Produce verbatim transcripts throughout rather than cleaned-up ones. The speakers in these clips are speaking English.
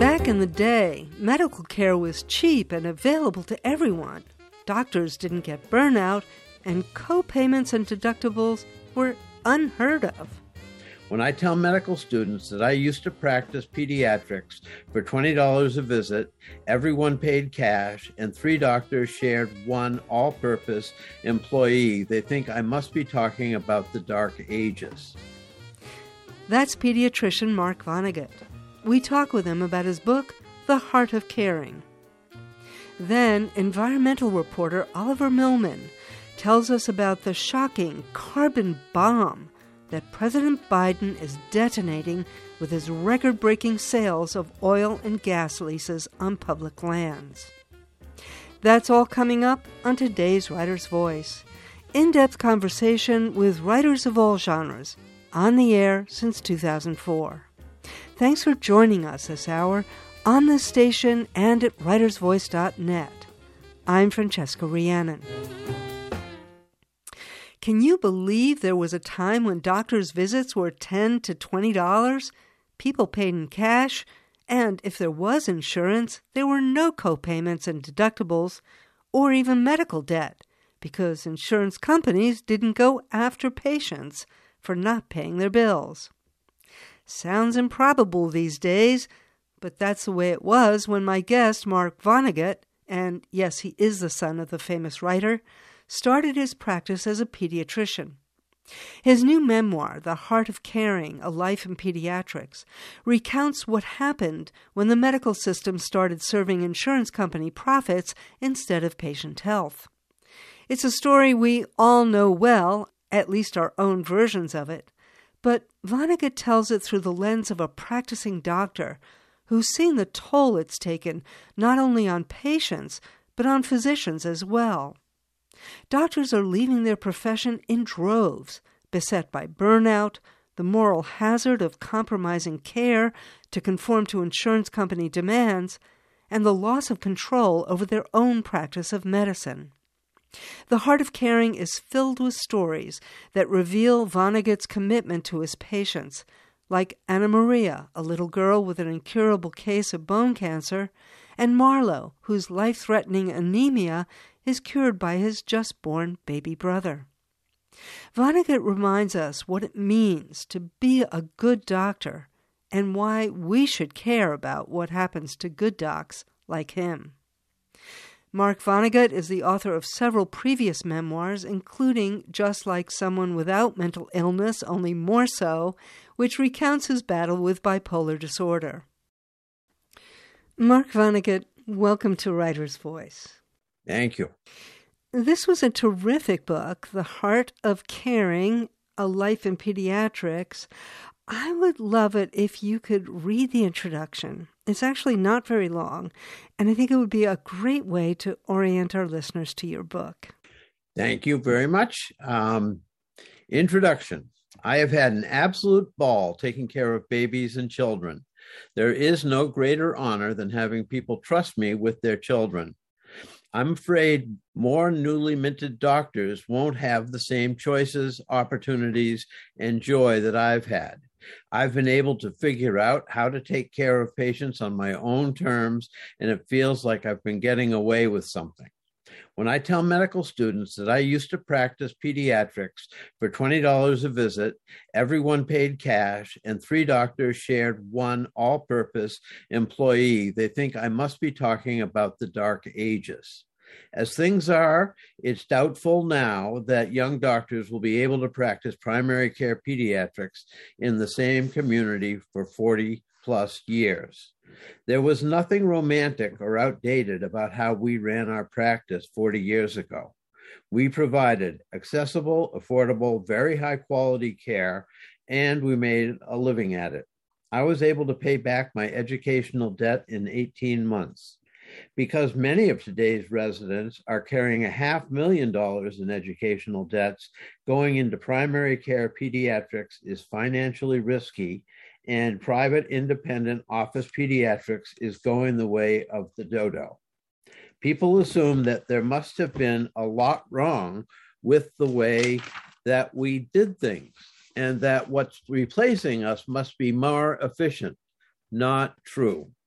Back in the day, medical care was cheap and available to everyone. Doctors didn't get burnout, and co-payments and deductibles were unheard of. When I tell medical students that I used to practice pediatrics for twenty dollars a visit, everyone paid cash, and three doctors shared one all-purpose employee, they think I must be talking about the dark ages. That's pediatrician Mark Vonnegut. We talk with him about his book, The Heart of Caring. Then, environmental reporter Oliver Millman tells us about the shocking carbon bomb that President Biden is detonating with his record-breaking sales of oil and gas leases on public lands. That's all coming up on today's Writer's Voice. In-depth conversation with writers of all genres, on the air since two thousand four. Thanks for joining us this hour on this station and at writers voice dot net. I'm Francesca Rhiannon. Can you believe there was a time when doctors' visits were ten to twenty dollars? People paid in cash, and if there was insurance, there were no co-payments and deductibles, or even medical debt, because insurance companies didn't go after patients for not paying their bills. Sounds improbable these days, but that's the way it was when my guest, Mark Vonnegut, and yes, he is the son of the famous writer, started his practice as a pediatrician. His new memoir, The Heart of Caring, A Life in Pediatrics, recounts what happened when the medical system started serving insurance company profits instead of patient health. It's a story we all know well, at least our own versions of it, but Vonnegut tells it through the lens of a practicing doctor who's seen the toll it's taken not only on patients, but on physicians as well. Doctors are leaving their profession in droves, beset by burnout, the moral hazard of compromising care to conform to insurance company demands, and the loss of control over their own practice of medicine. The Heart of Caring is filled with stories that reveal Vonnegut's commitment to his patients, like Anna Maria, a little girl with an incurable case of bone cancer, and Marlo, whose life-threatening anemia is cured by his just-born baby brother. Vonnegut reminds us what it means to be a good doctor and why we should care about what happens to good docs like him. Mark Vonnegut is the author of several previous memoirs, including Just Like Someone Without Mental Illness, Only More So, which recounts his battle with bipolar disorder. Mark Vonnegut, welcome to Writer's Voice. Thank you. This was a terrific book, The Heart of Caring, A Life in Pediatrics. I would love it if you could read the introduction. It's actually not very long, and I think it would be a great way to orient our listeners to your book. Thank you very much. Um, introduction. I have had an absolute ball taking care of babies and children. There is no greater honor than having people trust me with their children. I'm afraid more newly minted doctors won't have the same choices, opportunities, and joy that I've had. I've been able to figure out how to take care of patients on my own terms, and it feels like I've been getting away with something. When I tell medical students that I used to practice pediatrics for twenty dollars a visit, everyone paid cash, and three doctors shared one all-purpose employee, they think I must be talking about the dark ages. As things are, it's doubtful now that young doctors will be able to practice primary care pediatrics in the same community for forty plus years. There was nothing romantic or outdated about how we ran our practice forty years ago. We provided accessible, affordable, very high quality care, and we made a living at it. I was able to pay back my educational debt in eighteen months. Because many of today's residents are carrying a half million dollars in educational debts, going into primary care pediatrics is financially risky, and private independent office pediatrics is going the way of the dodo. People assume that there must have been a lot wrong with the way that we did things, and that what's replacing us must be more efficient. Not true.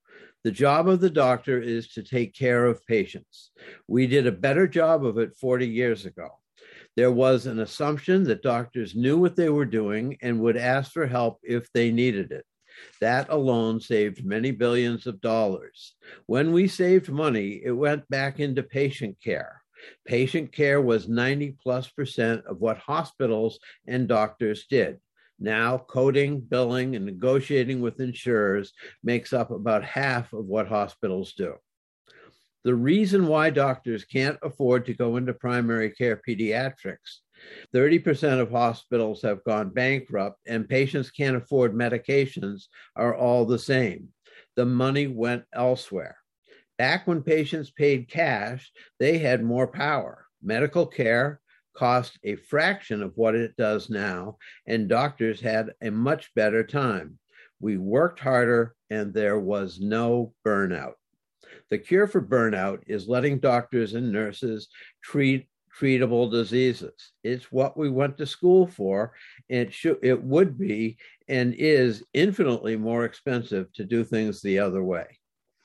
The job of the doctor is to take care of patients. We did a better job of it forty years ago. There was an assumption that doctors knew what they were doing and would ask for help if they needed it. That alone saved many billions of dollars. When we saved money, it went back into patient care. Patient care was ninety plus percent of what hospitals and doctors did. Now, coding, billing, and negotiating with insurers makes up about half of what hospitals do. The reason why doctors can't afford to go into primary care pediatrics, thirty percent of hospitals have gone bankrupt and patients can't afford medications, are all the same. The money went elsewhere. Back when patients paid cash, they had more power. Medical care cost a fraction of what it does now, and doctors had a much better time. We worked harder, and there was no burnout. The cure for burnout is letting doctors and nurses treat treatable diseases. It's what we went to school for, and it, should, it would be and is infinitely more expensive to do things the other way.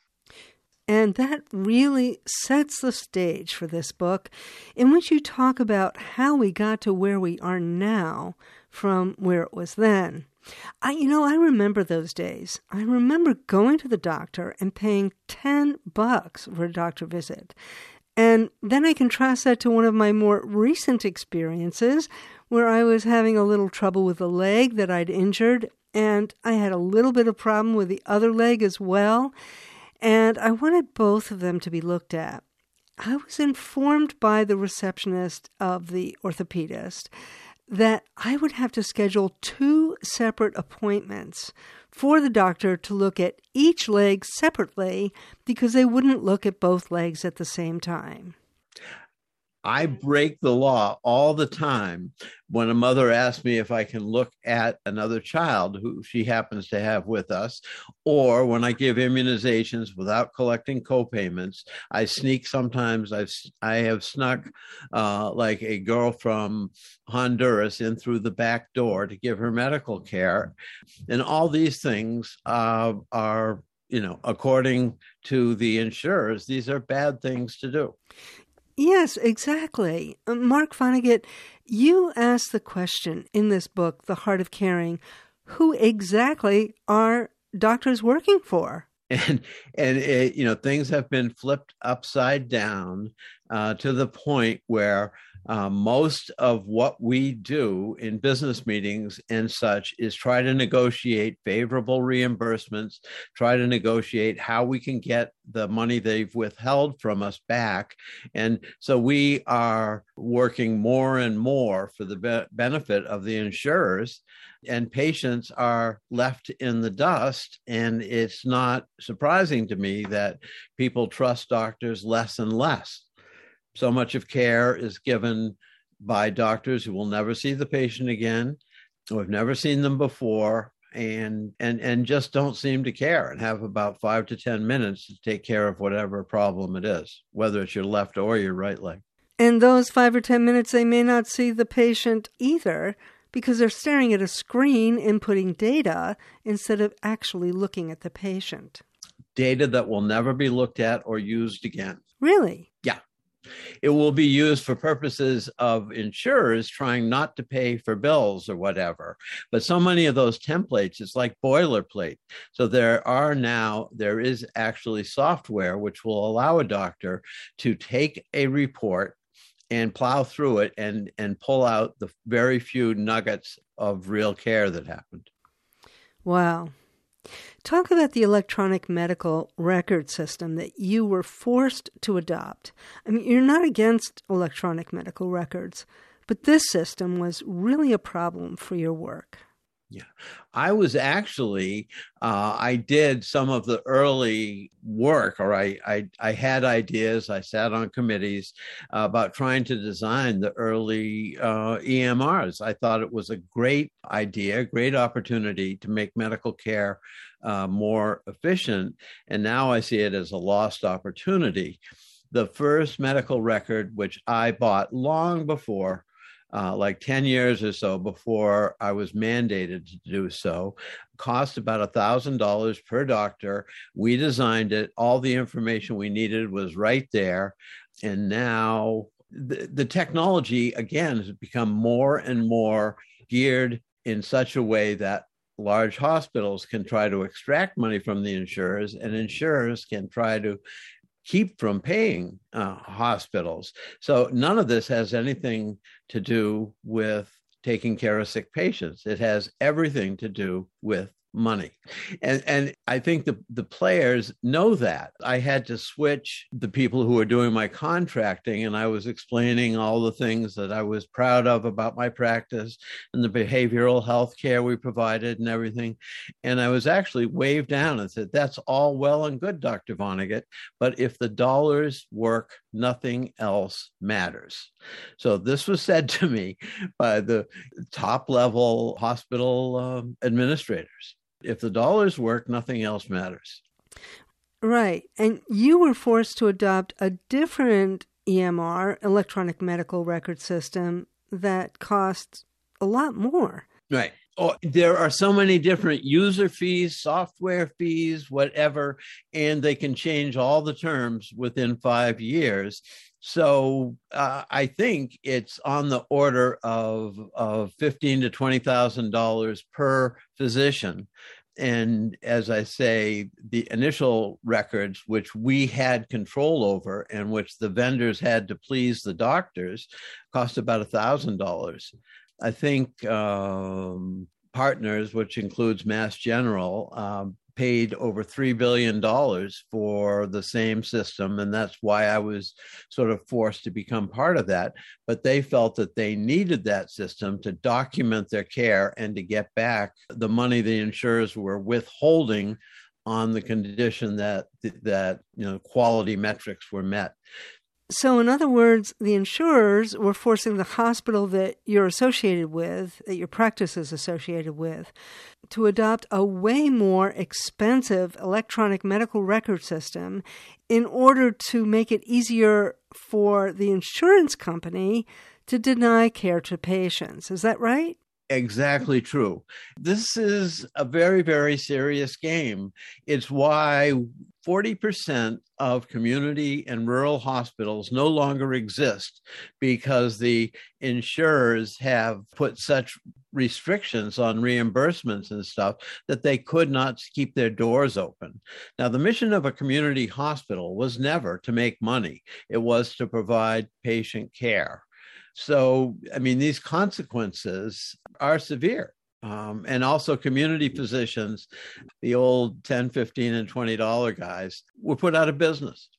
And that really sets the stage for this book, in which you talk about how we got to where we are now from where it was then. I, you know, I remember those days. I remember going to the doctor and paying ten bucks for a doctor visit. And then I contrast that to one of my more recent experiences where I was having a little trouble with a leg that I'd injured, and I had a little bit of problem with the other leg as well. And I wanted both of them to be looked at. I was informed by the receptionist of the orthopedist that I would have to schedule two separate appointments for the doctor to look at each leg separately because they wouldn't look at both legs at the same time. I break the law all the time when a mother asks me if I can look at another child who she happens to have with us, or when I give immunizations without collecting co-payments. I sneak sometimes. I've, I have snuck uh, like a girl from Honduras in through the back door to give her medical care. And all these things uh, are, you know, according to the insurers, these are bad things to do. Yes, exactly. Mark Vonnegut, you asked the question in this book, The Heart of Caring, who exactly are doctors working for? And, and it, you know, things have been flipped upside down uh, to the point where uh, most of what we do in business meetings and such is try to negotiate favorable reimbursements, try to negotiate how we can get the money they've withheld from us back. And so we are working more and more for the be- benefit of the insurers, and patients are left in the dust. And it's not surprising to me that people trust doctors less and less. So much of care is given by doctors who will never see the patient again, who have never seen them before, and and and just don't seem to care and have about five to ten minutes to take care of whatever problem it is, whether it's your left or your right leg. And those five or ten minutes, they may not see the patient either because they're staring at a screen inputting data instead of actually looking at the patient. Data that will never be looked at or used again. Really? Yeah. It will be used for purposes of insurers trying not to pay for bills or whatever. But so many of those templates, it's like boilerplate. So there are now, there is actually software which will allow a doctor to take a report and plow through it and, and pull out the very few nuggets of real care that happened. Wow. Talk about the electronic medical record system that you were forced to adopt. I mean, you're not against electronic medical records, but this system was really a problem for your work. Yeah, I was actually, uh, I did some of the early work, or I, I, I had ideas. I sat on committees uh, about trying to design the early uh, E M Rs. I thought it was a great idea, great opportunity to make medical care uh, more efficient. And now I see it as a lost opportunity. The first medical record, which I bought long before uh, like ten years or so before I was mandated to do so. Cost about one thousand dollars per doctor. We designed it. All the information we needed was right there. And now the, the technology, again, has become more and more geared in such a way that large hospitals can try to extract money from the insurers, and insurers can try to keep from paying uh, hospitals. So none of this has anything to do with taking care of sick patients. It has everything to do with money. And and I think the, the players know that. I had to switch the people who were doing my contracting, and I was explaining all the things that I was proud of about my practice and the behavioral health care we provided and everything. And I was actually waved down and said, that's all well and good, Doctor Vonnegut, but if the dollars work, nothing else matters. So this was said to me by the top level hospital um, administrators. If the dollars work, nothing else matters. Right. And you were forced to adopt a different E M R, electronic medical record system, that costs a lot more. Right. Oh, there are so many different user fees, software fees, whatever, and they can change all the terms within five years. So uh, I think it's on the order of of fifteen to twenty thousand dollars per physician. And as I say, the initial records, which we had control over and which the vendors had to please the doctors, cost about a thousand dollars. I think um, Partners, which includes Mass General, um, paid over three billion dollars for the same system. And that's why I was sort of forced to become part of that. But they felt that they needed that system to document their care and to get back the money the insurers were withholding on the condition that, that you know, quality metrics were met. So in other words, the insurers were forcing the hospital that you're associated with, that your practice is associated with, to adopt a way more expensive electronic medical record system in order to make it easier for the insurance company to deny care to patients. Is that right? Exactly true. This is a very, very serious game. It's why forty percent of community and rural hospitals no longer exist, because the insurers have put such restrictions on reimbursements and stuff that they could not keep their doors open. Now, the mission of a community hospital was never to make money. It was to provide patient care. So, I mean, these consequences are severe. Um, and also community physicians, the old ten, fifteen, and twenty dollar guys, were put out of business.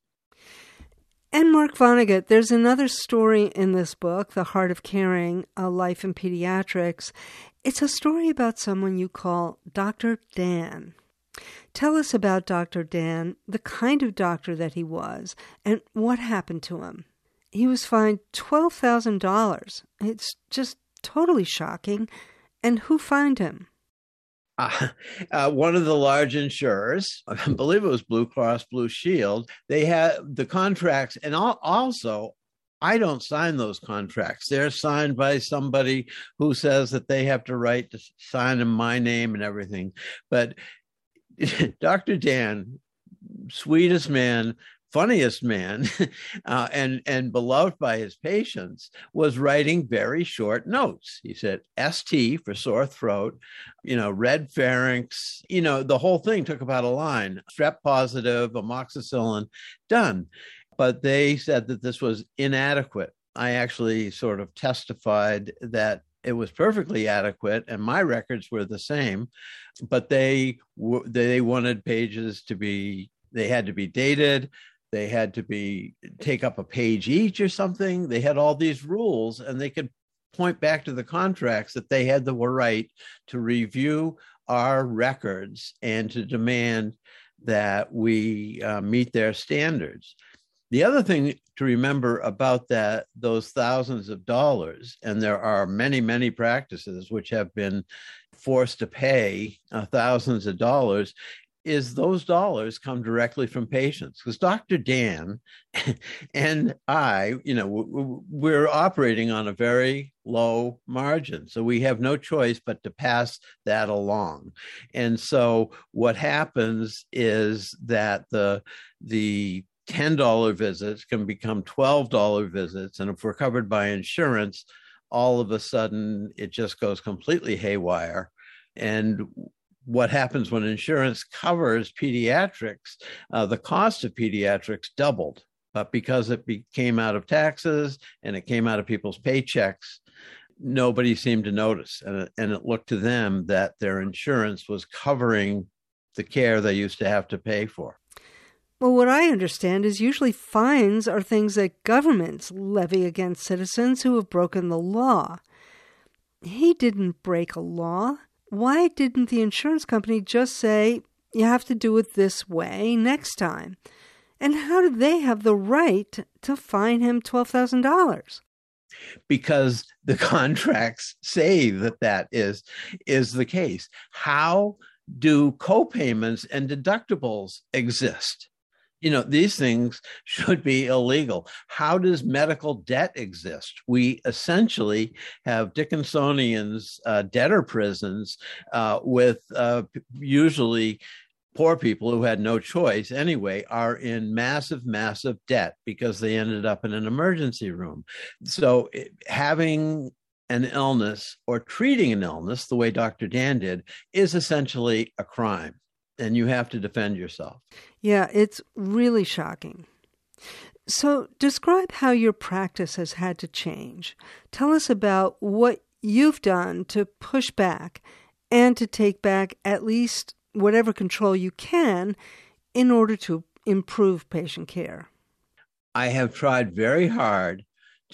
And Mark Vonnegut, there's another story in this book, The Heart of Caring, A Life in Pediatrics. It's a story about someone you call Doctor Dan. Tell us about Doctor Dan, the kind of doctor that he was, and what happened to him. He was fined twelve thousand dollars. It's just totally shocking. And who fined him? Uh, uh, one of the large insurers, I believe it was Blue Cross Blue Shield, they had the contracts. And also, I don't sign those contracts. They're signed by somebody who says that they have to write to sign in my name and everything. But Doctor Dan, sweetest man, funniest man, uh, and, and beloved by his patients, was writing very short notes. He said, S T for sore throat, you know, red pharynx, you know, the whole thing took about a line, strep positive, amoxicillin, done. But they said that this was inadequate. I actually sort of testified that it was perfectly adequate, and my records were the same, but they they wanted pages to be, they had to be dated. They had to be take up a page each or something. They had all these rules, and they could point back to the contracts that they had the right to review our records and to demand that we uh, meet their standards. The other thing to remember about that, those thousands of dollars, and there are many, many practices which have been forced to pay uh, thousands of dollars, is those dollars come directly from patients. Because Doctor Dan and I, you know, we're operating on a very low margin. So we have no choice but to pass that along. And so what happens is that the, the ten dollars visits can become twelve dollars visits. And if we're covered by insurance, all of a sudden it just goes completely haywire. And what happens when insurance covers pediatrics, uh, the cost of pediatrics doubled. But because it be, came out of taxes and it came out of people's paychecks, nobody seemed to notice. And it, and it looked to them that their insurance was covering the care they used to have to pay for. Well, what I understand is usually fines are things that governments levy against citizens who have broken the law. He didn't break a law. Why didn't the insurance company just say, you have to do it this way next time? And how did they have the right to fine him twelve thousand dollars? Because the contracts say that that is, is the case. How do copayments and deductibles exist? You know, these things should be illegal. How does medical debt exist? We essentially have Dickinsonian's uh, debtor prisons uh, with uh, usually poor people who had no choice anyway, are in massive, massive debt because they ended up in an emergency room. So having an illness or treating an illness the way Doctor Dan did is essentially a crime. And you have to defend yourself. Yeah, it's really shocking. So describe how your practice has had to change. Tell us about what you've done to push back and to take back at least whatever control you can in order to improve patient care. I have tried very hard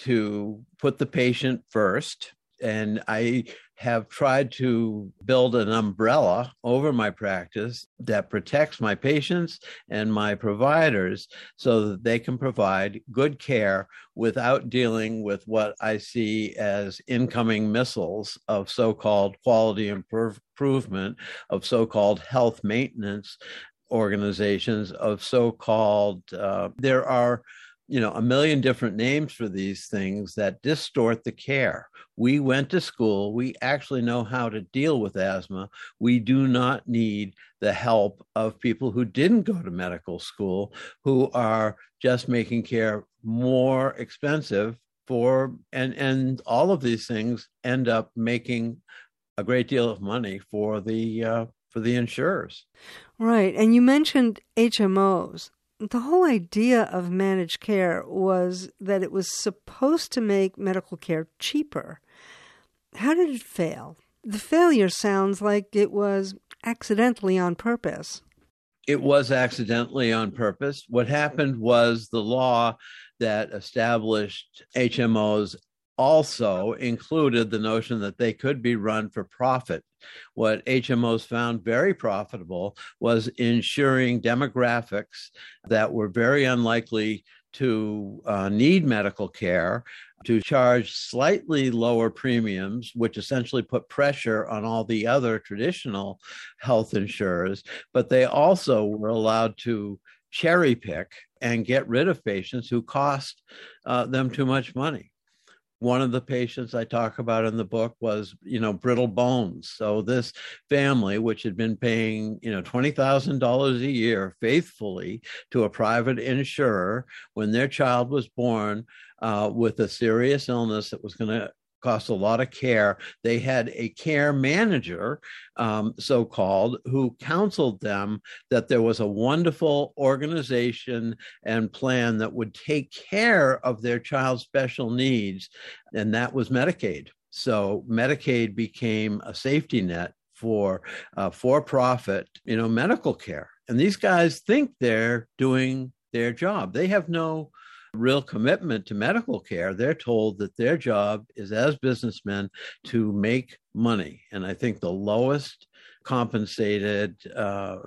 to put the patient first, and I have tried to build an umbrella over my practice that protects my patients and my providers so that they can provide good care without dealing with what I see as incoming missiles of so-called quality improvement, of so-called health maintenance organizations, of so-called, uh, there are you know, a million different names for these things that distort the care. We went to school. We actually know how to deal with asthma. We do not need the help of people who didn't go to medical school, who are just making care more expensive for, and, and all of these things end up making a great deal of money for the, uh, for the insurers. Right. And you mentioned H M Os. The whole idea of managed care was that it was supposed to make medical care cheaper. How did it fail? The failure sounds like it was accidentally on purpose. It was accidentally on purpose. What happened was the law that established H M Os also included the notion that they could be run for profit. What H M Os found very profitable was ensuring demographics that were very unlikely to uh, need medical care, to charge slightly lower premiums, which essentially put pressure on all the other traditional health insurers. But they also were allowed to cherry pick and get rid of patients who cost uh, them too much money. One of the patients I talk about in the book was, you know, brittle bones. So this family, which had been paying, you know, twenty thousand dollars a year faithfully to a private insurer, when their child was born uh, with a serious illness that was going to cost a lot of care, they had a care manager, um, so-called, who counseled them that there was a wonderful organization and plan that would take care of their child's special needs, and that was Medicaid. So Medicaid became a safety net for uh, for-profit, you know, medical care. And these guys think they're doing their job. They have no real commitment to medical care. They're told that their job is, as businessmen, to make money. And I think the lowest compensated uh,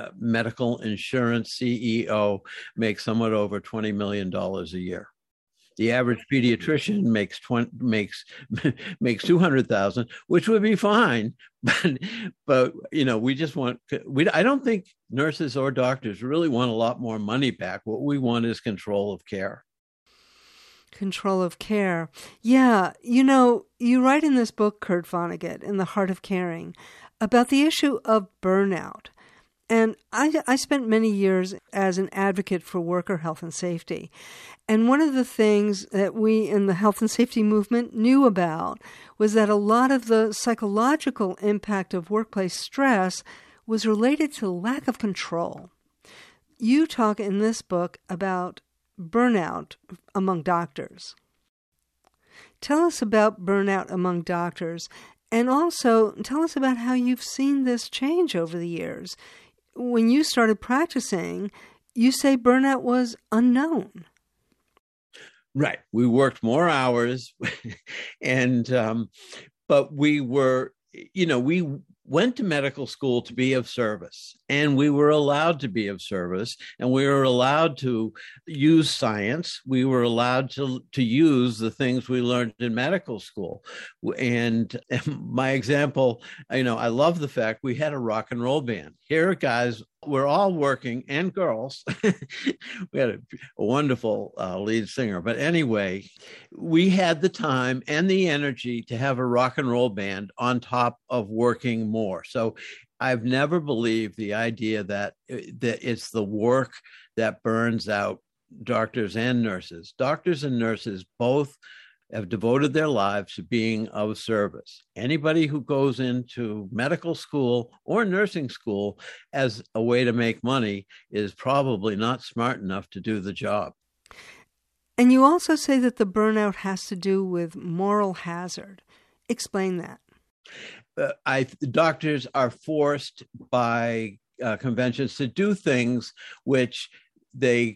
medical insurance C E O makes somewhat over twenty million dollars a year. The average pediatrician makes twenty makes makes two hundred thousand, which would be fine. But but you know, we just want we. I don't think nurses or doctors really want a lot more money back. What we want is control of care. Control of care. Yeah, you know, you write in this book, Kurt Vonnegut, In the Heart of Caring, about the issue of burnout. And I, I spent many years as an advocate for worker health and safety. And one of the things that we in the health and safety movement knew about was that a lot of the psychological impact of workplace stress was related to lack of control. You talk in this book about burnout among doctors. Tell us about burnout among doctors, and also tell us about how you've seen this change over the years. When you started practicing, you say burnout was unknown. Right. We worked more hours, and um, but we were, you know, we went to medical school to be of service, and we were allowed to be of service, and we were allowed to use science. We were allowed to, to use the things we learned in medical school. And my example, you know, I love the fact we had a rock and roll band. Here, guys, we're all working, and girls. We had a, a wonderful uh, lead singer. But anyway, we had the time and the energy to have a rock and roll band on top of working more. So I've never believed the idea that, that it's the work that burns out doctors and nurses. Doctors and nurses both have devoted their lives to being of service. Anybody who goes into medical school or nursing school as a way to make money is probably not smart enough to do the job. And you also say that the burnout has to do with moral hazard. Explain that. Uh, I doctors are forced by uh, conventions to do things which they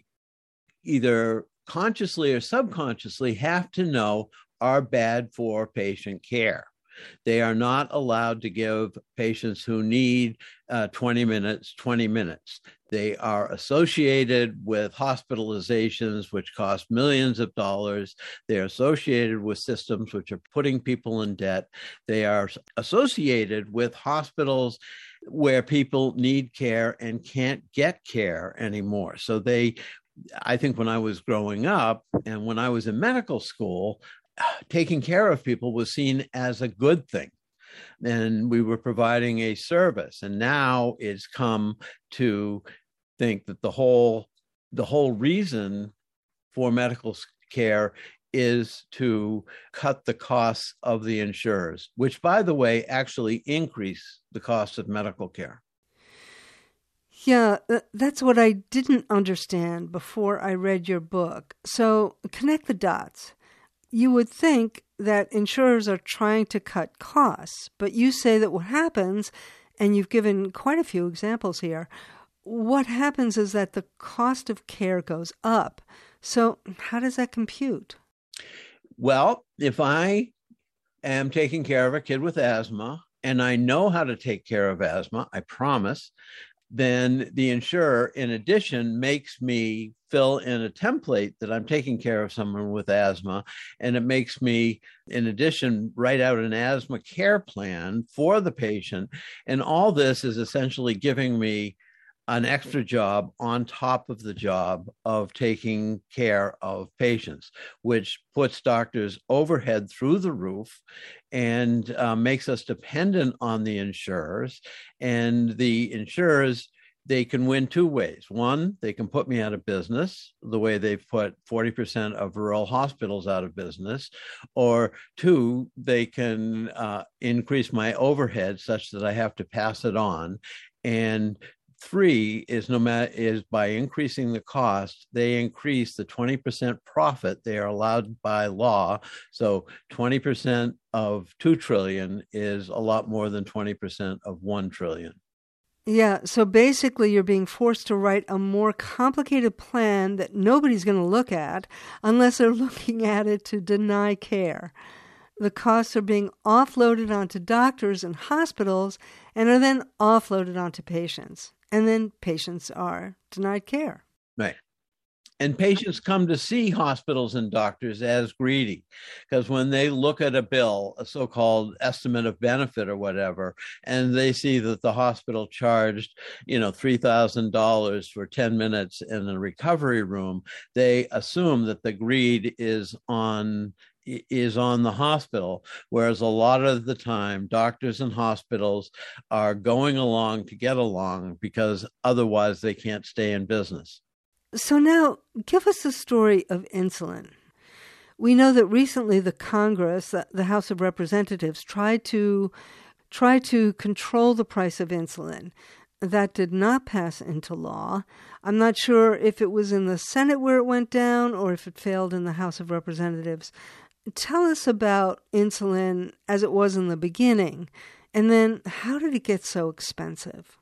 either consciously or subconsciously have to know are bad for patient care. They are not allowed to give patients who need uh, twenty minutes, twenty minutes. They are associated with hospitalizations, which cost millions of dollars. They are associated with systems which are putting people in debt. They are associated with hospitals where people need care and can't get care anymore. So they I think when I was growing up and when I was in medical school, taking care of people was seen as a good thing. And we were providing a service. And now it's come to think that the whole the whole reason for medical care is to cut the costs of the insurers, which, by the way, actually increase the cost of medical care. Yeah, that's what I didn't understand before I read your book. So connect the dots. You would think that insurers are trying to cut costs, but you say that what happens, and you've given quite a few examples here, what happens is that the cost of care goes up. So how does that compute? Well, if I am taking care of a kid with asthma, and I know how to take care of asthma, I promise, then the insurer, in addition, makes me fill in a template that I'm taking care of someone with asthma. And it makes me, in addition, write out an asthma care plan for the patient. And all this is essentially giving me an extra job on top of the job of taking care of patients, which puts doctors' overhead through the roof and uh, makes us dependent on the insurers. And the insurers, they can win two ways. One, they can put me out of business, the way they've put forty percent of rural hospitals out of business. Or two, they can uh, increase my overhead such that I have to pass it on. And three is no matter is by increasing the cost, they increase the twenty percent profit they are allowed by law. So twenty percent of two trillion is a lot more than twenty percent of one trillion. Yeah, so basically you're being forced to write a more complicated plan that nobody's going to look at unless they're looking at it to deny care. The costs are being offloaded onto doctors and hospitals and are then offloaded onto patients. And then patients are denied care. Right. And patients come to see hospitals and doctors as greedy, because when they look at a bill, a so-called estimate of benefit or whatever, and they see that the hospital charged, you know, three thousand dollars for ten minutes in a recovery room, they assume that the greed is on is on the hospital, whereas a lot of the time doctors and hospitals are going along to get along because otherwise they can't stay in business. So now, give us the story of insulin. We know that recently the Congress, the House of Representatives, tried to tried to control the price of insulin. That did not pass into law. I'm not sure if it was in the Senate where it went down or if it failed in the House of Representatives. Tell us about insulin as it was in the beginning, and then how did it get so expensive?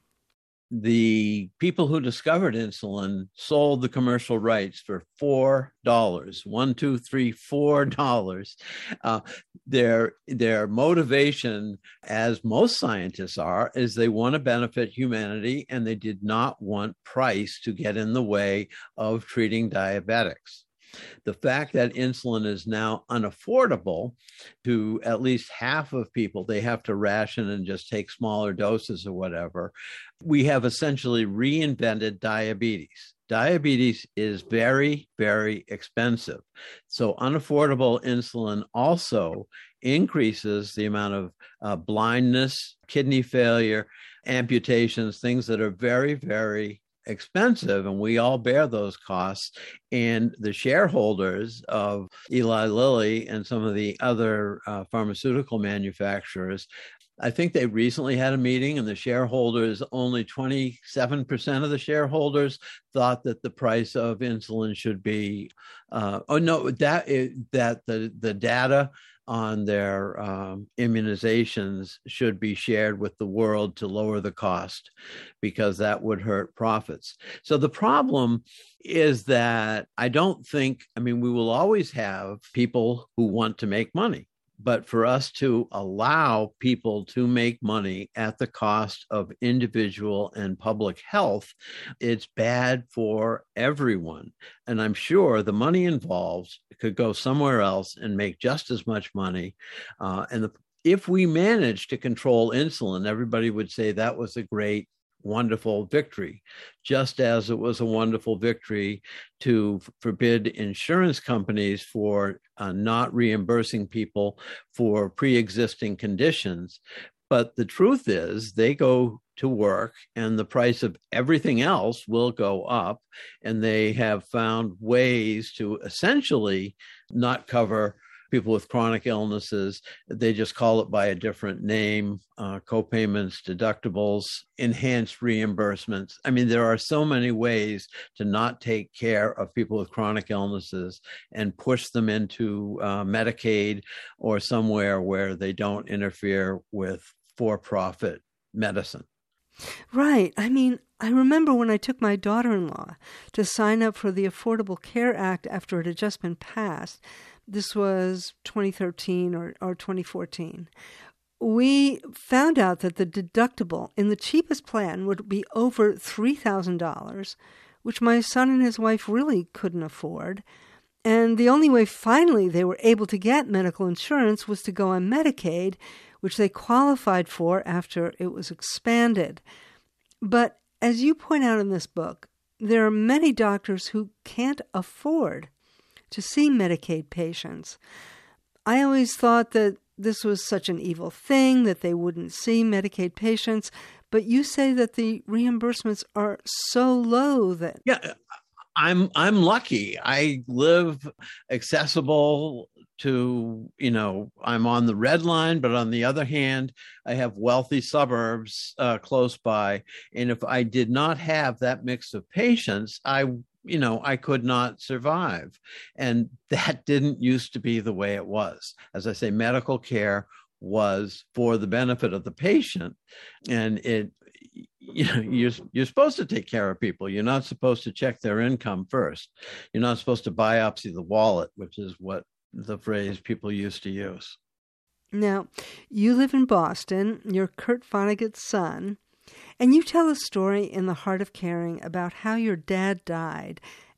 The people who discovered insulin sold the commercial rights for four dollars. One, two, three, four dollars. Uh, their their motivation, as most scientists are, is they want to benefit humanity, and they did not want price to get in the way of treating diabetics. The fact that insulin is now unaffordable to at least half of people, they have to ration and just take smaller doses or whatever. We have essentially reinvented diabetes. Diabetes is very, very expensive. So unaffordable insulin also increases the amount of uh, blindness, kidney failure, amputations, things that are very, very expensive, and we all bear those costs. And the shareholders of Eli Lilly and some of the other uh, pharmaceutical manufacturers, I think they recently had a meeting, and the shareholders, only twenty-seven percent of the shareholders thought that the price of insulin should be, uh, oh no, that that the the data on their um, immunizations should be shared with the world to lower the cost, because that would hurt profits. So the problem is that I don't think, I mean, we will always have people who want to make money. But for us to allow people to make money at the cost of individual and public health, it's bad for everyone. And I'm sure the money involved could go somewhere else and make just as much money. Uh, and the, if we manage to control insulin, everybody would say that was a great, wonderful victory, just as it was a wonderful victory to f- forbid insurance companies for uh, not reimbursing people for pre-existing conditions. But the truth is they go to work and the price of everything else will go up, and they have found ways to essentially not cover people with chronic illnesses. They just call it by a different name, uh, co-payments, deductibles, enhanced reimbursements. I mean, there are so many ways to not take care of people with chronic illnesses and push them into uh, Medicaid or somewhere where they don't interfere with for-profit medicine. Right. I mean, I remember when I took my daughter-in-law to sign up for the Affordable Care Act after it had just been passed. This was twenty thirteen or, or twenty fourteen. We found out that the deductible in the cheapest plan would be over three thousand dollars, which my son and his wife really couldn't afford. And the only way finally they were able to get medical insurance was to go on Medicaid, which they qualified for after it was expanded. But as you point out in this book, there are many doctors who can't afford to see Medicaid patients. I always thought that this was such an evil thing that they wouldn't see Medicaid patients, but you say that the reimbursements are so low that... Yeah, I'm I'm lucky. I live accessible to, you know, I'm on the red line, but on the other hand, I have wealthy suburbs uh, close by. And if I did not have that mix of patients, I you know, I could not survive. And that didn't used to be the way it was. As I say, medical care was for the benefit of the patient. And it, you know, you're, you're supposed to take care of people. You're not supposed to check their income first. You're not supposed to biopsy the wallet, which is what the phrase people used to use. Now, you live in Boston. You're Kurt Vonnegut's son. And you tell a story in The Heart of Caring about how your dad died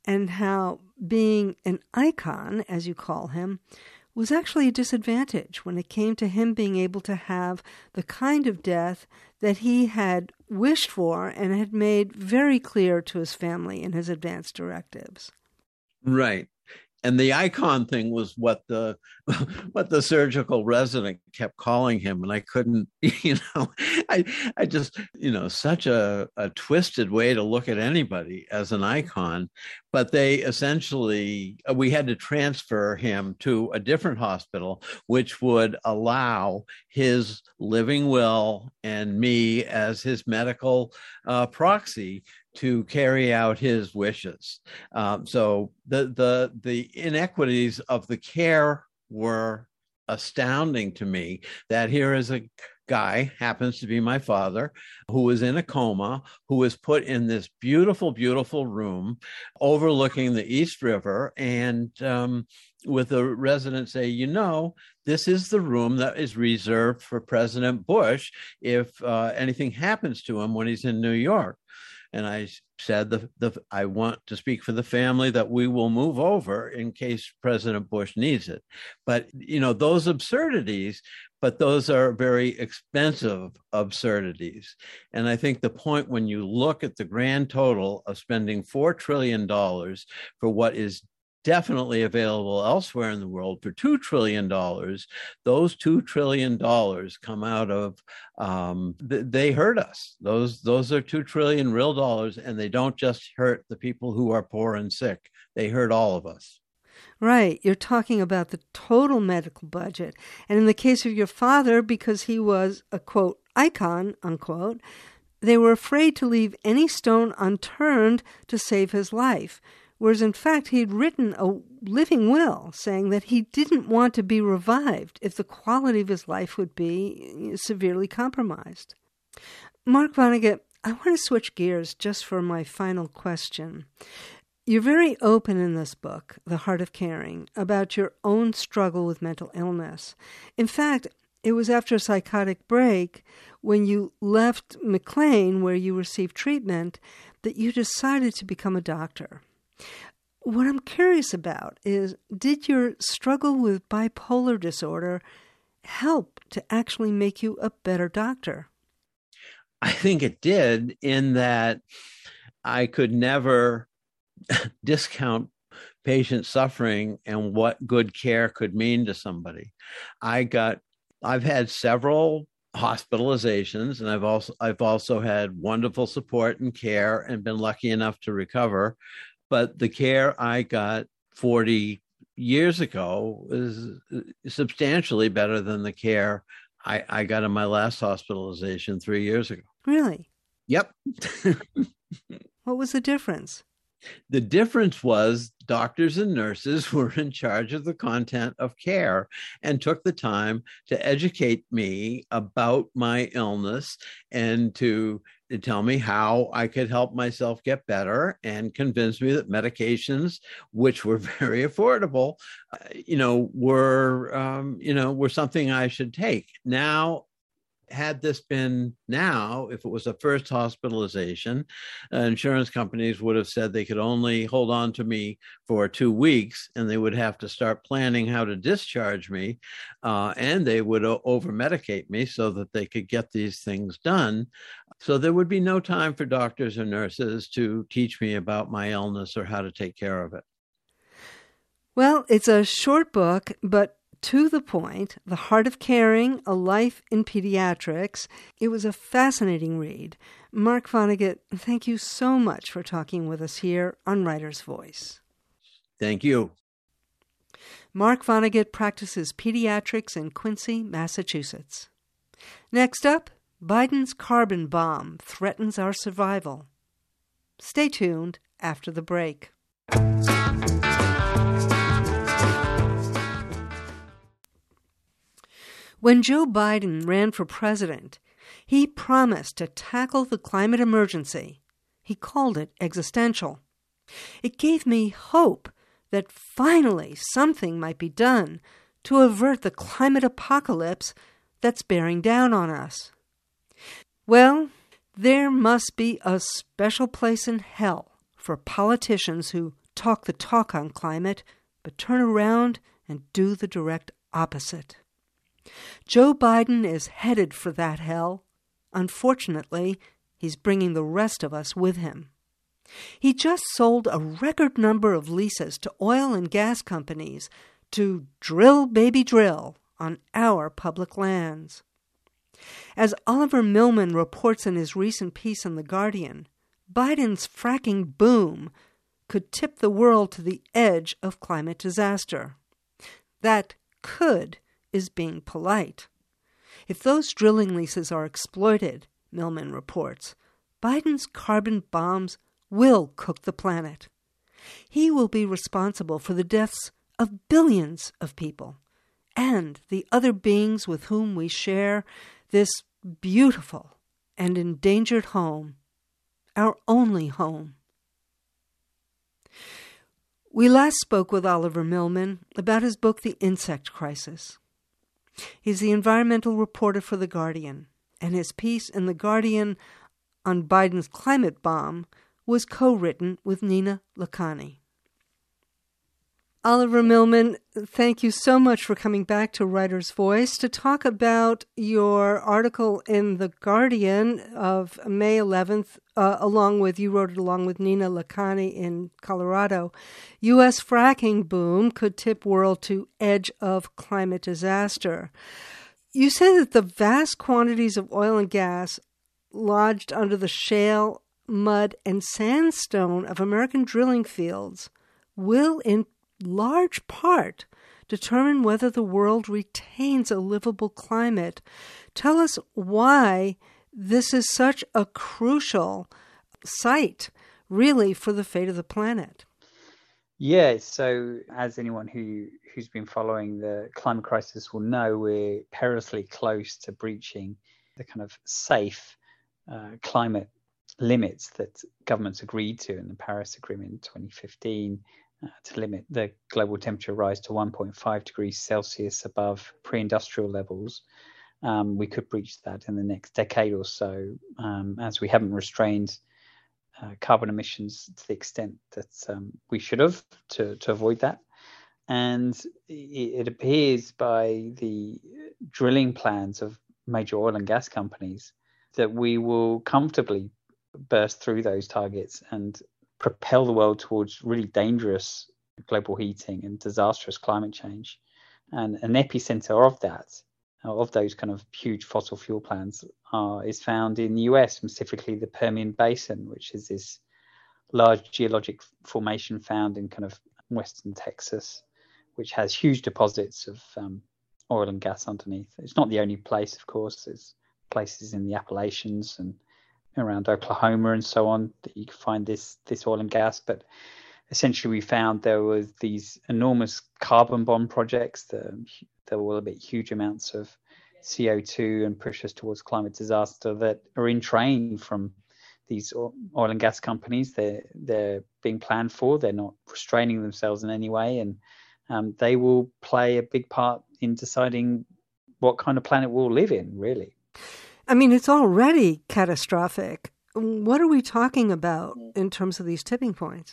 and how being an icon, as you call him, was actually a disadvantage when it came to him being able to have the kind of death that he had wished for and had made very clear to his family in his advance directives. Right. And the icon thing was what the what the surgical resident kept calling him, and I couldn't, you know, I I just, you know, such a, a twisted way to look at anybody as an icon. But they essentially, we had to transfer him to a different hospital, which would allow his living will and me as his medical uh, proxy to carry out his wishes. Um, so the the the inequities of the care were astounding to me. That here is a guy, happens to be my father, who was in a coma, who was put in this beautiful, beautiful room overlooking the East River, and um, with a resident say, you know, this is the room that is reserved for President Bush if uh, anything happens to him when he's in New York. And I said, the, the, I want to speak for the family that we will move over in case President Bush needs it. But, you know, those absurdities, but those are very expensive absurdities. And I think the point when you look at the grand total of spending four trillion dollars for what is definitely available elsewhere in the world for two trillion dollars, those two trillion dollars come out of, um, th- they hurt us. Those, those are two trillion real dollars, and they don't just hurt the people who are poor and sick. They hurt all of us. Right. You're talking about the total medical budget. And in the case of your father, because he was a, quote, icon, unquote, they were afraid to leave any stone unturned to save his life. Whereas, in fact, he'd written a living will saying that he didn't want to be revived if the quality of his life would be severely compromised. Mark Vonnegut, I want to switch gears just for my final question. You're very open in this book, The Heart of Caring, about your own struggle with mental illness. In fact, it was after a psychotic break, when you left McLean, where you received treatment, that you decided to become a doctor. What I'm curious about is, did your struggle with bipolar disorder help to actually make you a better doctor? I think it did, in that I could never discount patient suffering and what good care could mean to somebody. I got, I've had several hospitalizations, and I've also, I've also had wonderful support and care and been lucky enough to recover. But the care I got forty years ago is substantially better than the care I, I got in my last hospitalization three years ago. Really? Yep. What was the difference? The difference was doctors and nurses were in charge of the content of care and took the time to educate me about my illness and to, to tell me how I could help myself get better, and convince me that medications, which were very affordable, uh, you know, were, um, you know, were something I should take. Now, had this been now, if it was a first hospitalization, uh, insurance companies would have said they could only hold on to me for two weeks, and they would have to start planning how to discharge me, uh, and they would o- over-medicate me so that they could get these things done. So there would be no time for doctors or nurses to teach me about my illness or how to take care of it. Well, it's a short book, but to the point, The Heart of Caring, A Life in Pediatrics. It was a fascinating read. Mark Vonnegut, thank you so much for talking with us here on Writer's Voice. Thank you. Mark Vonnegut practices pediatrics in Quincy, Massachusetts. Next up, Biden's carbon bomb threatens our survival. Stay tuned after the break. When Joe Biden ran for president, he promised to tackle the climate emergency. He called it existential. It gave me hope that finally something might be done to avert the climate apocalypse that's bearing down on us. Well, there must be a special place in hell for politicians who talk the talk on climate, but turn around and do the direct opposite. Joe Biden is headed for that hell. Unfortunately, he's bringing the rest of us with him. He just sold a record number of leases to oil and gas companies to drill, baby, drill on our public lands. As Oliver Millman reports in his recent piece in The Guardian, Biden's fracking boom could tip the world to the edge of climate disaster. That could is being polite. If those drilling leases are exploited, Millman reports, Biden's carbon bombs will cook the planet. He will be responsible for the deaths of billions of people and the other beings with whom we share this beautiful and endangered home, our only home. We last spoke with Oliver Millman about his book, The Insect Crisis. He's the environmental reporter for The Guardian, and his piece in The Guardian on Biden's climate bomb was co-written with Nina Lakhani. Oliver Millman, thank you so much for coming back to Writer's Voice to talk about your article in The Guardian of May eleventh, uh, along with, you wrote it along with Nina Lakhani in Colorado. U S fracking boom could tip world to edge of climate disaster. You say that the vast quantities of oil and gas lodged under the shale, mud, and sandstone of American drilling fields will in large part determine whether the world retains a livable climate. Tell us why this is such a crucial site, really, for the fate of the planet. Yeah, so as anyone who, who's been following the climate crisis will know, we're perilously close to breaching the kind of safe uh, climate limits that governments agreed to in the Paris Agreement in twenty fifteen. Uh, to limit the global temperature rise to one point five degrees Celsius above pre-industrial levels. Um, we could breach that in the next decade or so, um, as we haven't restrained uh, carbon emissions to the extent that um, we should have to, to avoid that. And it, it appears by the drilling plans of major oil and gas companies that we will comfortably burst through those targets and propel the world towards really dangerous global heating and disastrous climate change. And an epicenter of that, of those kind of huge fossil fuel plants, uh, is found in the U S, specifically the Permian Basin, which is this large geologic formation found in kind of western Texas, which has huge deposits of um, oil and gas underneath. It's not the only place, of course. There's places in the Appalachians and around Oklahoma and so on that you can find this this oil and gas. But essentially we found there was these enormous carbon bomb projects that, that will emit huge amounts of C O two and push us towards climate disaster that are in train from these oil and gas companies. They're, they're being planned for. They're not restraining themselves in any way. And um, they will play a big part in deciding what kind of planet we'll live in, really. I mean, it's already catastrophic. What are we talking about in terms of these tipping points?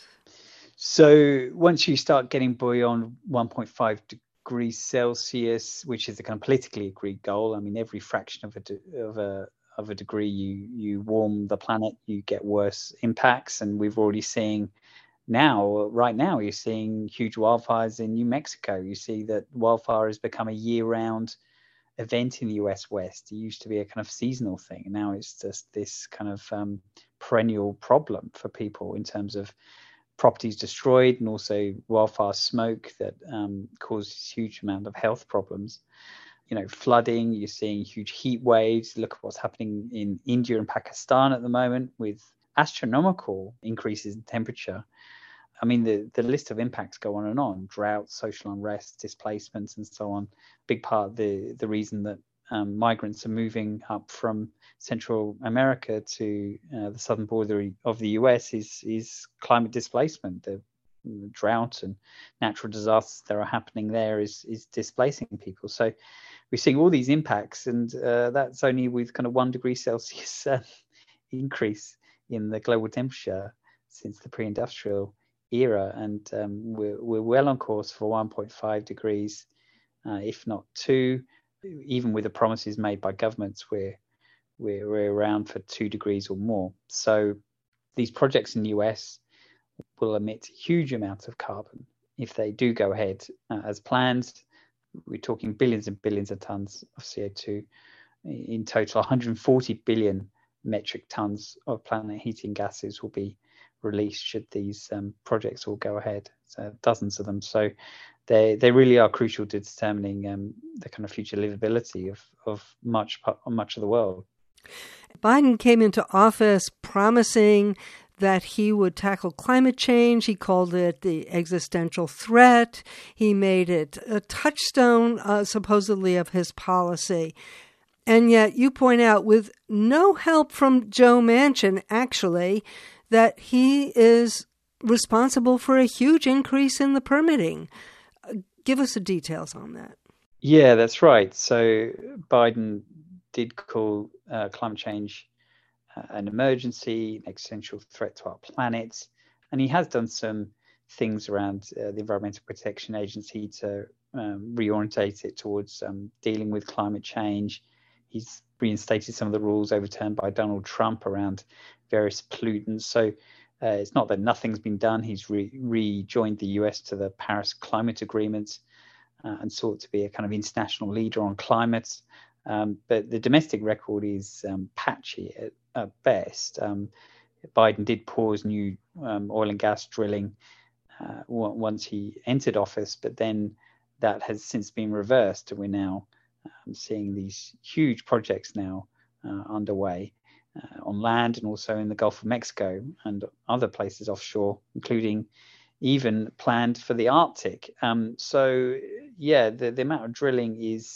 So once you start getting beyond one point five degrees Celsius, which is the kind of politically agreed goal, I mean, every fraction of a de- of a of a degree you you warm the planet, you get worse impacts. And we've already seen now, right now, you're seeing huge wildfires in New Mexico. You see that wildfire has become a year-round event in the U S West. It used to be a kind of seasonal thing. Now it's just this kind of um, perennial problem for people in terms of properties destroyed and also wildfire smoke that um, causes huge amount of health problems. You know, flooding, you're seeing huge heat waves. Look at what's happening in India and Pakistan at the moment with astronomical increases in temperature. I mean, the, the list of impacts go on and on: drought, social unrest, displacements, and so on. Big part of the, the reason that um, migrants are moving up from Central America to uh, the southern border of the U S is is climate displacement. The, the drought and natural disasters that are happening there is is displacing people. So we're seeing all these impacts, and uh, that's only with kind of one degree Celsius uh, increase in the global temperature since the pre-industrial era, and um, we're we're well on course for one point five degrees, uh, if not two. Even with the promises made by governments, we're we're, we're around for two degrees or more. So these projects in the U S will emit huge amounts of carbon if they do go ahead uh, as planned. We're talking billions and billions of tons of C O two. In total, one hundred forty billion metric tons of planet heating gases will be released should these um, projects all go ahead. So dozens of them. So they they really are crucial to determining um, the kind of future livability of of much much of the world. Biden came into office promising that he would tackle climate change. He called it the existential threat. He made it a touchstone, uh, supposedly, of his policy. And yet you point out, with no help from Joe Manchin, actually, that he is responsible for a huge increase in the permitting. Uh, give us the details on that. Yeah, that's right. So Biden did call uh, climate change uh, an emergency, an existential threat to our planet. And he has done some things around uh, the Environmental Protection Agency to um, reorientate it towards um, dealing with climate change. He's reinstated some of the rules overturned by Donald Trump around various pollutants. So uh, it's not that nothing's been done. He's re- rejoined the U S to the Paris Climate Agreement uh, and sought to be a kind of international leader on climate. Um, but the domestic record is um, patchy at, at best. Um, Biden did pause new um, oil and gas drilling uh, w- once he entered office, but then that has since been reversed, and we're now um, seeing these huge projects now uh, underway uh, on land and also in the Gulf of Mexico and other places offshore, including even planned for the Arctic. Um, so, yeah, the, the amount of drilling is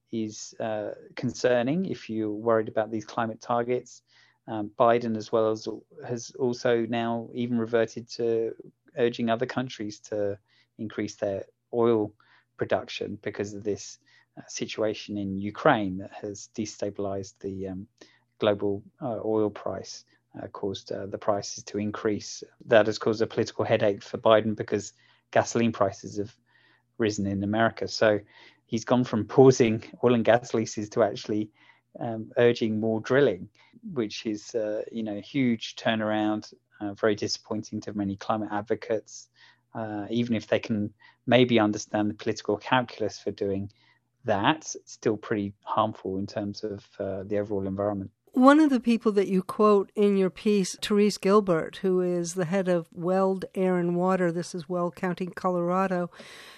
is uh, concerning if you're worried about these climate targets. Um, Biden, as well as has also now even reverted to urging other countries to increase their oil production because of this uh, situation in Ukraine that has destabilized the um, global uh, oil price, uh, caused uh, the prices to increase. That has caused a political headache for Biden because gasoline prices have risen in America. So he's gone from pausing oil and gas leases to actually um, urging more drilling, which is, uh, you know, a huge turnaround, uh, very disappointing to many climate advocates, uh, even if they can maybe understand the political calculus for doing that. It's still pretty harmful in terms of uh, the overall environment. One of the people that you quote in your piece, Therese Gilbert, who is the head of Weld Air and Water, this is Weld County, Colorado,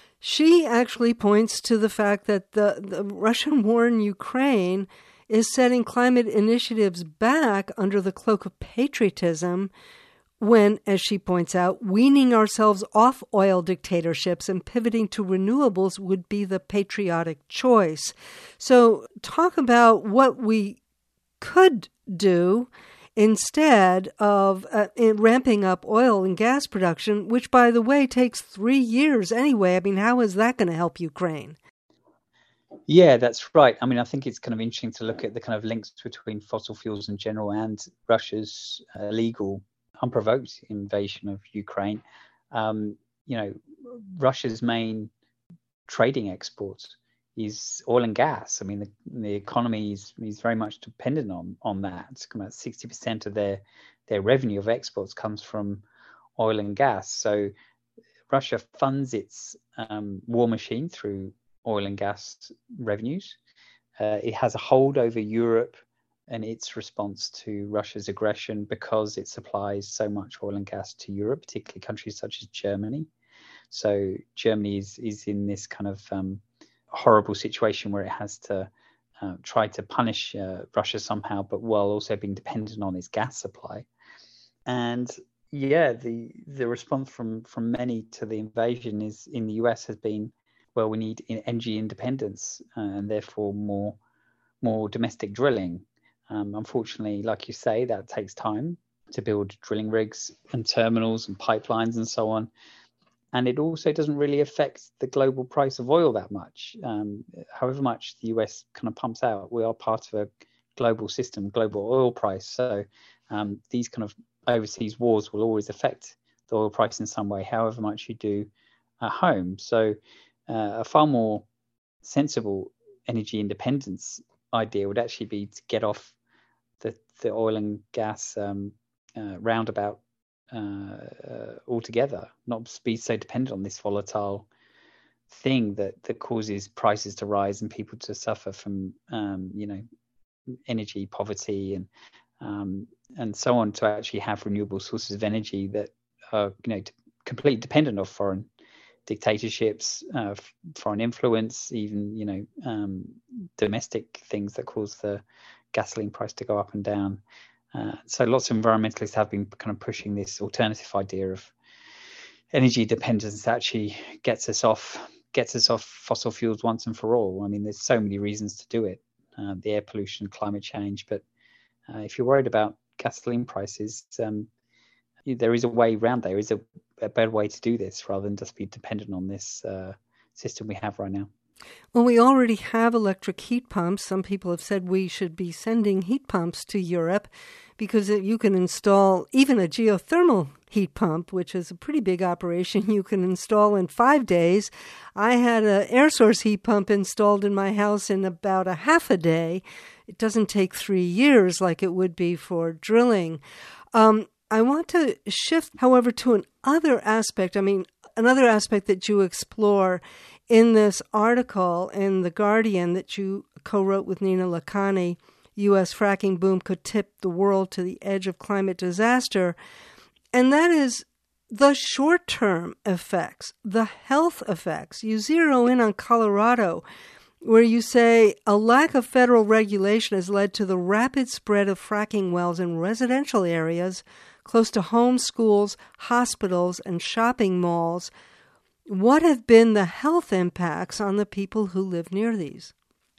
she actually points to the fact that the, the Russian war in Ukraine is setting climate initiatives back under the cloak of patriotism when, as she points out, weaning ourselves off oil dictatorships and pivoting to renewables would be the patriotic choice. So talk about what we could do instead of uh, ramping up oil and gas production, which, by the way, takes three years anyway. I mean, how is that going to help Ukraine? Yeah, that's right. I mean, I think it's kind of interesting to look at the kind of links between fossil fuels in general and Russia's uh, illegal, unprovoked invasion of Ukraine. Um, you know, Russia's main trading exports is oil and gas. I mean, the, the economy is, is very much dependent on on that. It's about sixty percent of their their revenue of exports comes from oil and gas. So Russia funds its um, war machine through oil and gas revenues. Uh, it has a hold over Europe and its response to Russia's aggression because it supplies so much oil and gas to Europe, particularly countries such as Germany. So Germany is is in this kind of um, horrible situation where it has to uh, try to punish uh, Russia somehow, but while also being dependent on its gas supply. And yeah, the the response from from many to the invasion is in the U S has been, well, we need energy independence uh, and therefore more more domestic drilling. Um, unfortunately, like you say, that takes time to build drilling rigs and terminals and pipelines and so on. And it also doesn't really affect the global price of oil that much. Um, however much the U S kind of pumps out, we are part of a global system, global oil price. So um, these kind of overseas wars will always affect the oil price in some way, however much you do at home. So uh, a far more sensible energy independence idea would actually be to get off the, the oil and gas um, uh, roundabout uh, uh, altogether, not be so dependent on this volatile thing that, that causes prices to rise and people to suffer from, um, you know, energy poverty and um, and so on, to actually have renewable sources of energy that are, you know, completely dependent on foreign dictatorships, uh, foreign influence, even, you know, um, domestic things that cause the gasoline price to go up and down. Uh, so lots of environmentalists have been kind of pushing this alternative idea of energy dependence that actually gets us off gets us off fossil fuels once and for all. I mean, there's so many reasons to do it, uh, the air pollution, climate change, but uh, if you're worried about gasoline prices, um, there is a way around. There is a, a better way to do this rather than just be dependent on this uh, system we have right now. Well, we already have electric heat pumps. Some people have said we should be sending heat pumps to Europe because you can install even a geothermal heat pump, which is a pretty big operation. You can install in five days. I had an air source heat pump installed in my house in about a half a day. It doesn't take three years like it would be for drilling. Um, I want to shift, however, to another aspect. I mean, another aspect that you explore in this article in The Guardian that you co-wrote with Nina Lakhani, U S fracking boom could tip the world to the edge of climate disaster. And that is the short-term effects, the health effects. You zero in on Colorado, where you say a lack of federal regulation has led to the rapid spread of fracking wells in residential areas close to homes, schools, hospitals, and shopping malls. What have been the health impacts on the people who live near these?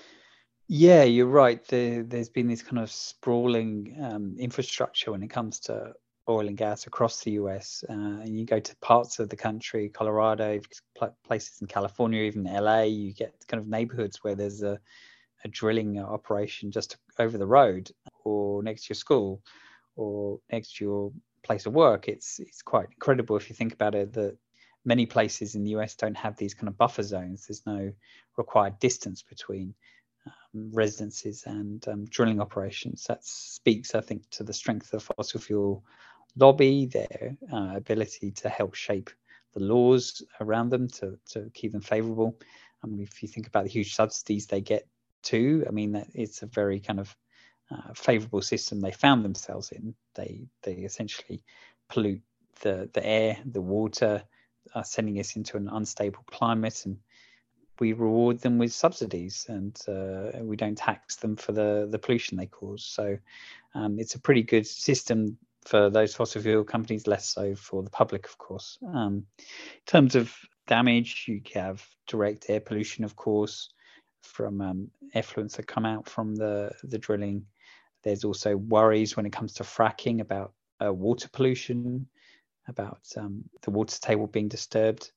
Yeah, you're right. The, there's been this kind of sprawling um, infrastructure when it comes to oil and gas across the U S. Uh, and you go to parts of the country, Colorado, places in California, even L A, you get kind of neighborhoods where there's a, a drilling operation just over the road or next to your school or next to your place of work. It's it's quite incredible if you think about it, that many places in the U S don't have these kind of buffer zones. There's no required distance between um, residences and um, drilling operations. That speaks, I think, to the strength of the fossil fuel lobby, their uh, ability to help shape the laws around them to, to keep them favorable. I mean, if you think about the huge subsidies they get too, I mean, that it's a very kind of uh, favorable system they found themselves in. They they essentially pollute the, the air, the water, uh, sending us into an unstable climate, and we reward them with subsidies, and uh, we don't tax them for the, the pollution they cause. So um, it's a pretty good system for those fossil fuel companies, less so for the public, of course. Um, in terms of damage, you have direct air pollution, of course, from um, effluents that come out from the, the drilling. There's also worries when it comes to fracking about uh, water pollution, about um, the water table being disturbed.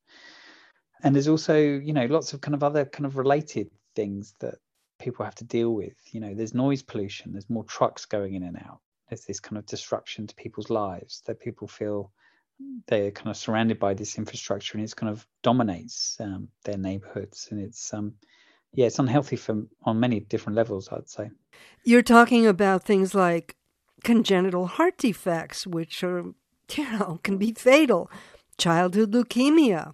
And there's also, you know, lots of kind of other kind of related things that people have to deal with. You know, there's noise pollution, there's more trucks going in and out. There's this kind of disruption to people's lives that people feel they're kind of surrounded by this infrastructure, and it's kind of dominates um, their neighborhoods. And it's, um, yeah, it's unhealthy for, on many different levels, I'd say. You're talking about things like congenital heart defects, which are, you know, can be fatal, childhood leukemia,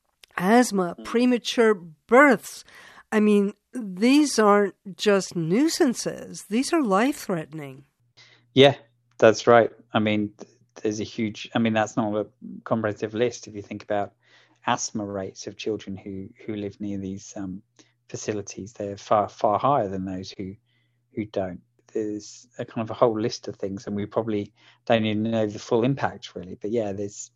asthma, premature births. I mean, these aren't just nuisances. These are life-threatening. Yeah, that's right. I mean, there's a huge, I mean, that's not a comprehensive list. If you think about asthma rates of children who, who live near these um, facilities, they're far, far higher than those who, who don't. There's a kind of a whole list of things, and we probably don't even know the full impact, really. But yeah, there's,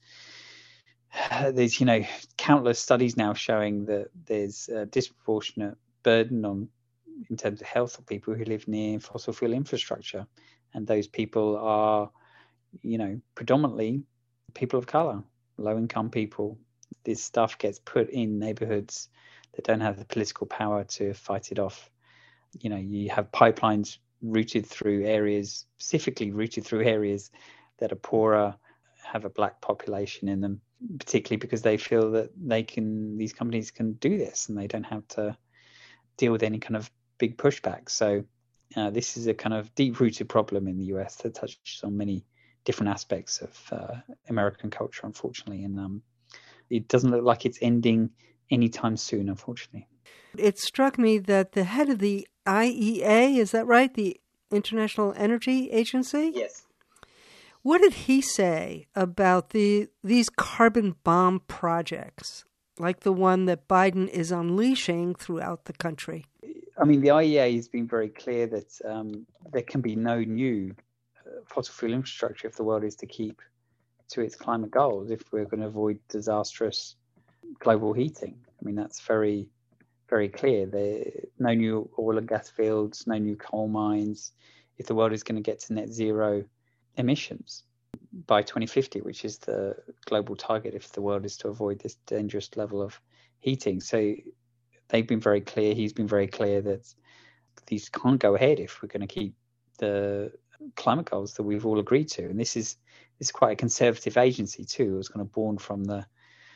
there's, you know, countless studies now showing that there's a disproportionate burden on, in terms of health, of people who live near fossil fuel infrastructure. And those people are, you know, predominantly people of color, low-income people. This stuff gets put in neighborhoods that don't have the political power to fight it off. You know, you have pipelines routed through areas, specifically routed through areas that are poorer have a black population in them, particularly because they feel that they can, these companies can do this and they don't have to deal with any kind of big pushback. So uh, this is a kind of deep-rooted problem in the U S that touches on many different aspects of uh, American culture, unfortunately, and um, it doesn't look like it's ending anytime soon, unfortunately. It struck me that the head of the I E A, is that right, the International Energy Agency? Yes. What did he say about the these carbon bomb projects, like the one that Biden is unleashing throughout the country? I mean, the I E A has been very clear that um, there can be no new uh, fossil fuel infrastructure if the world is to keep to its climate goals, if we're going to avoid disastrous global heating. I mean, that's very, very clear. There no new oil and gas fields, no new coal mines, if the world is going to get to net zero emissions by twenty fifty, which is the global target if the world is to avoid this dangerous level of heating. So they've been very clear, he's been very clear that these can't go ahead if we're going to keep the climate goals that we've all agreed to. And this is this is quite a conservative agency too. It was kind of born from the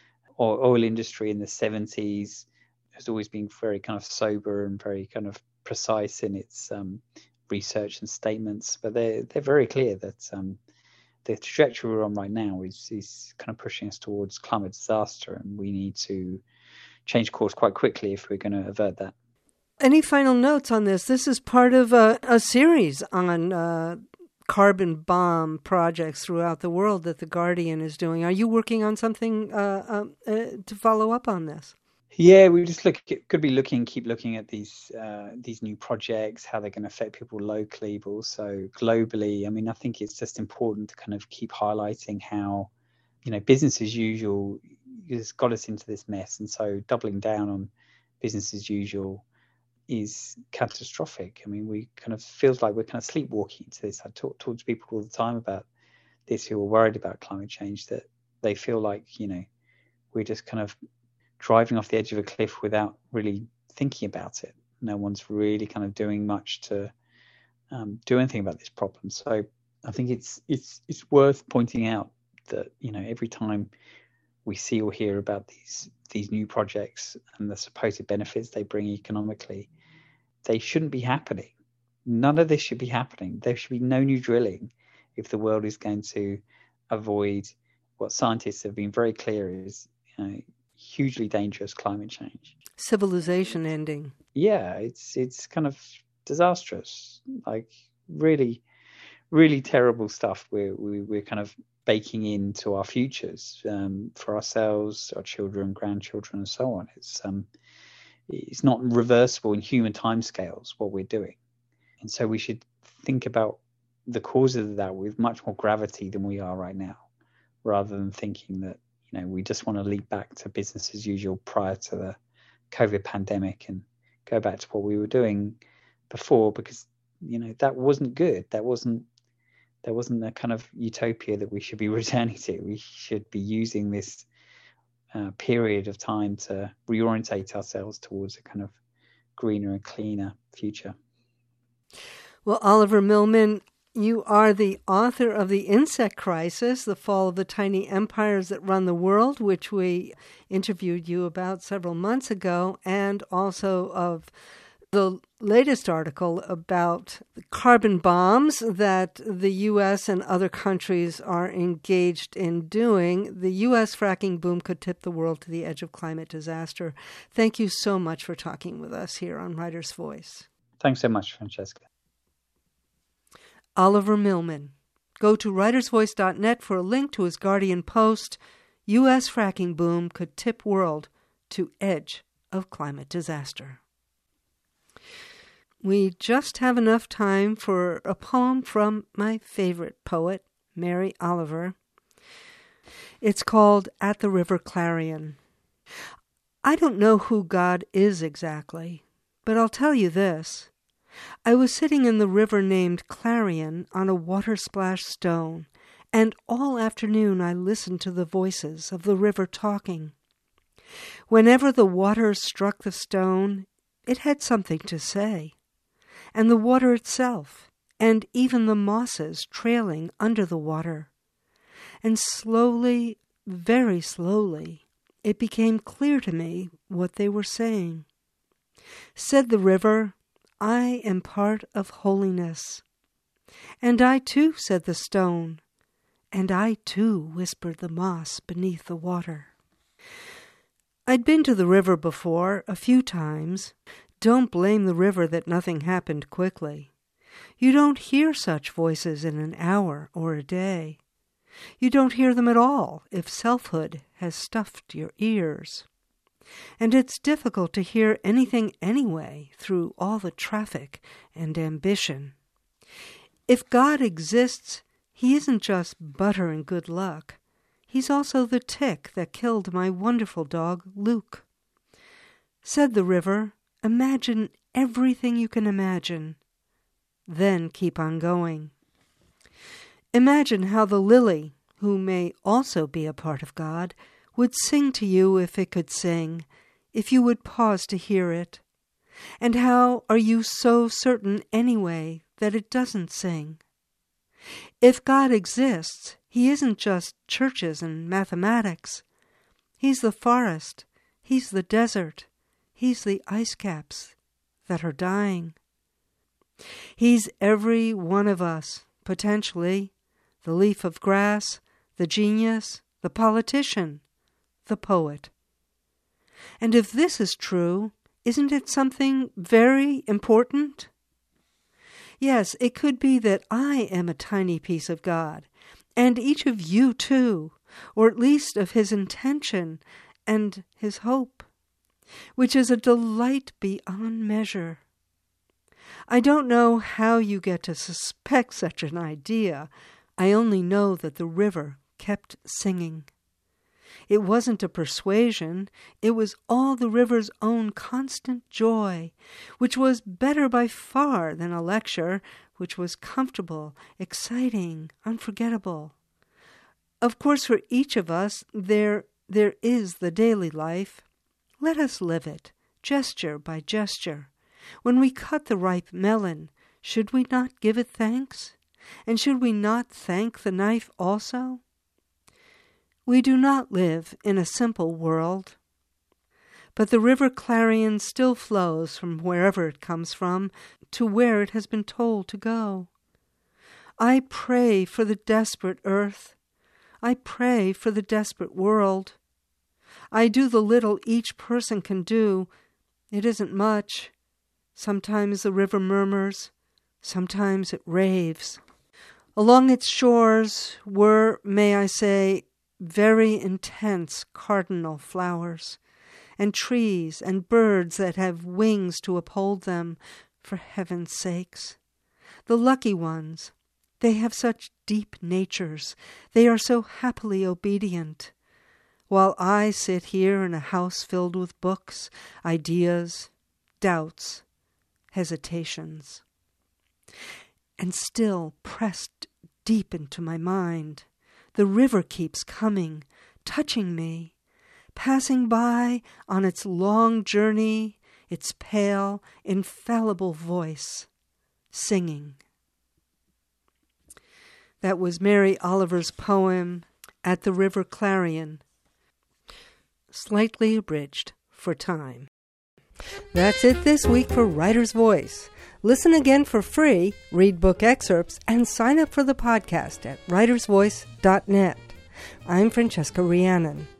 oil industry in the seventies. Has always been very kind of sober and very kind of precise in its um, research and statements, but they're they're very clear that um, the trajectory we're on right now is is kind of pushing us towards climate disaster, and we need to change course quite quickly if we're going to avert that. Any final notes on this? This is part of a, a series on uh, carbon bomb projects throughout the world that The Guardian is doing. Are you working on something uh, uh, uh, to follow up on this? Yeah, we just look could be looking, keep looking at these uh, these new projects, how they're going to affect people locally, but also globally. I mean, I think it's just important to kind of keep highlighting how, you know, business as usual has got us into this mess, and so doubling down on business as usual is catastrophic. I mean, we kind of feels like we're kind of sleepwalking into this. I talk, talk to people all the time about this who are worried about climate change, that they feel like, you know, we're just kind of driving off the edge of a cliff without really thinking about it. No one's really kind of doing much to um, do anything about this problem. So I think it's it's it's worth pointing out that, you know, every time we see or hear about these these new projects and the supposed benefits they bring economically, they shouldn't be happening. None of this should be happening. There should be no new drilling if the world is going to avoid what scientists have been very clear is, you know, hugely dangerous climate change. Civilization ending. Yeah, it's it's kind of disastrous. Like really, really terrible stuff. We're we, we're kind of baking into our futures um, for ourselves, our children, grandchildren, and so on. It's um, it's not reversible in human timescales what we're doing, and so we should think about the causes of that with much more gravity than we are right now, rather than thinking that, you know, we just want to leap back to business as usual prior to the COVID pandemic and go back to what we were doing before, because, you know, that wasn't good. That wasn't there wasn't a kind of utopia that we should be returning to. We should be using this uh, period of time to reorientate ourselves towards a kind of greener and cleaner future. Well, Oliver Millman, you are the author of The Insect Crisis, The Fall of the Tiny Empires That Run the World, which we interviewed you about several months ago, and also of the latest article about carbon bombs that the U S and other countries are engaged in doing. The U S fracking boom could tip the world to the edge of climate disaster. Thank you so much for talking with us here on Writer's Voice. Thanks so much, Francesca. Oliver Millman. Go to writers voice dot net for a link to his Guardian post, U S fracking boom could tip world to edge of climate disaster. We just have enough time for a poem from my favorite poet, Mary Oliver. It's called At the River Clarion. I don't know who God is exactly, but I'll tell you this. I was sitting in the river named Clarion on a water-splashed stone, and all afternoon I listened to the voices of the river talking. Whenever the water struck the stone, it had something to say. And the water itself, and even the mosses trailing under the water. And slowly, very slowly, it became clear to me what they were saying. Said the river, I am part of holiness. And I too, said the stone, and I too, whispered the moss beneath the water. I'd been to the river before, a few times. Don't blame the river that nothing happened quickly. You don't hear such voices in an hour or a day. You don't hear them at all if selfhood has stuffed your ears. And it's difficult to hear anything anyway through all the traffic and ambition. If God exists, he isn't just butter and good luck. He's also the tick that killed my wonderful dog, Luke. Said the river, imagine everything you can imagine. Then keep on going. Imagine how the lily, who may also be a part of God, would sing to you if it could sing, if you would pause to hear it. And how are you so certain anyway that it doesn't sing? If God exists, he isn't just churches and mathematics. He's the forest, he's the desert, he's the ice caps that are dying. He's every one of us, potentially, the leaf of grass, the genius, the politician, the poet. And if this is true, isn't it something very important? Yes, it could be that I am a tiny piece of God, and each of you too, or at least of his intention and his hope, which is a delight beyond measure. I don't know how you get to suspect such an idea. I only know that the river kept singing. It wasn't a persuasion, it was all the river's own constant joy, which was better by far than a lecture, which was comfortable, exciting, unforgettable. Of course, for each of us, there there is the daily life. Let us live it, gesture by gesture. When we cut the ripe melon, should we not give it thanks? And should we not thank the knife also? We do not live in a simple world, but the river Clarion still flows from wherever it comes from to where it has been told to go. I pray for the desperate earth. I pray for the desperate world. I do the little each person can do. It isn't much. Sometimes the river murmurs, sometimes it raves. Along its shores were, may I say, very intense cardinal flowers, and trees and birds that have wings to uphold them, for heaven's sakes. The lucky ones, they have such deep natures, they are so happily obedient, while I sit here in a house filled with books, ideas, doubts, hesitations. And still pressed deep into my mind, the river keeps coming, touching me, passing by on its long journey, its pale, infallible voice, singing. That was Mary Oliver's poem, At the River Clarion, slightly abridged for time. That's it this week for Writer's Voice. Listen again for free, read book excerpts, and sign up for the podcast at writers voice dot net. I'm Francesca Rhiannon.